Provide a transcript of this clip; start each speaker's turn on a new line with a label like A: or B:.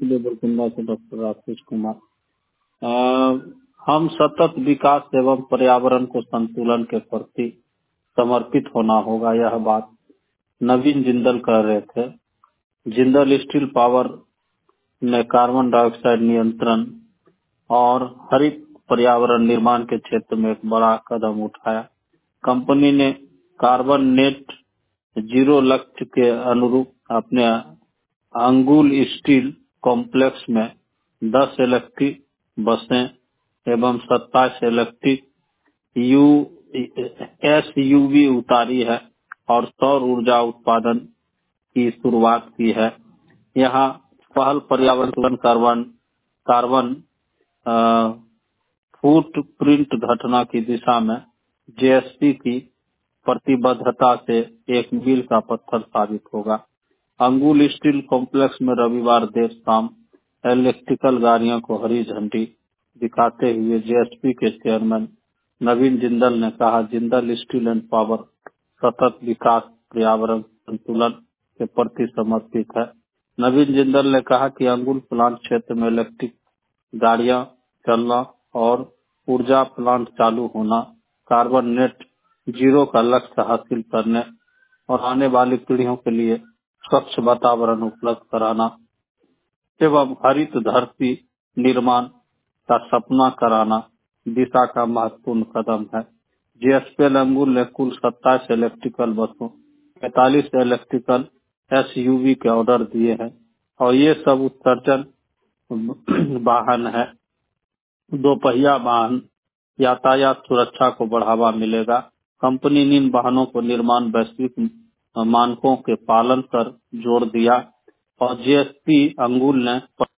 A: इसलिए बुरकुंडा से डॉक्टर राकेश कुमार। हम सतत विकास एवं पर्यावरण को संतुलन के प्रति समर्पित होना होगा, यह बात नवीन जिंदल कह रहे थे। जिंदल स्टील पावर ने कार्बन डाइऑक्साइड नियंत्रण और हरित पर्यावरण निर्माण के क्षेत्र में एक बड़ा कदम उठाया। कंपनी ने कार्बन नेट जीरो लक्ष्य के अनुरूप अपने अंगुल स्टील कॉम्प्लेक्स में 10 इलेक्ट्रिक बसें एवं 27 इलेक्ट्रिक एसयूवी उतारी है और सौर ऊर्जा उत्पादन की शुरुआत की है। यहाँ पहल पर्यावरण कार्बन फुटप्रिंट घटना की दिशा में जीएसपी की प्रतिबद्धता से एक मील का पत्थर साबित होगा। अंगुल स्टील कॉम्प्लेक्स में रविवार देर शाम इलेक्ट्रिकल गाड़ियों को हरी झंडी दिखाते हुए जीएसपी के चेयरमैन नवीन जिंदल ने कहा, जिंदल स्टील एंड पावर सतत विकास पर्यावरण संतुलन के प्रति समर्पित है। नवीन जिंदल ने कहा कि अंगुल प्लांट क्षेत्र में इलेक्ट्रिक गाड़ियां चलना और ऊर्जा प्लांट चालू होना कार्बन नेट जीरो का लक्ष्य हासिल करने और आने वाली पीढ़ियों के लिए स्वच्छ वातावरण उपलब्ध कराना एवं हरित धरती निर्माण का सपना कराना दिशा का महत्वपूर्ण कदम है। जीएसपीएल अंगुल ने कुल 27 इलेक्ट्रिकल बसों, 45 इलेक्ट्रिकल एसयूवी के ऑर्डर दिए हैं और ये सब उत्सर्जन वाहन है। दोपहिया वाहन यातायात सुरक्षा को बढ़ावा मिलेगा। कंपनी ने इन वाहनों को निर्माण वैश्विक मानकों के पालन पर जोर दिया और जीएसपी अंगुल ने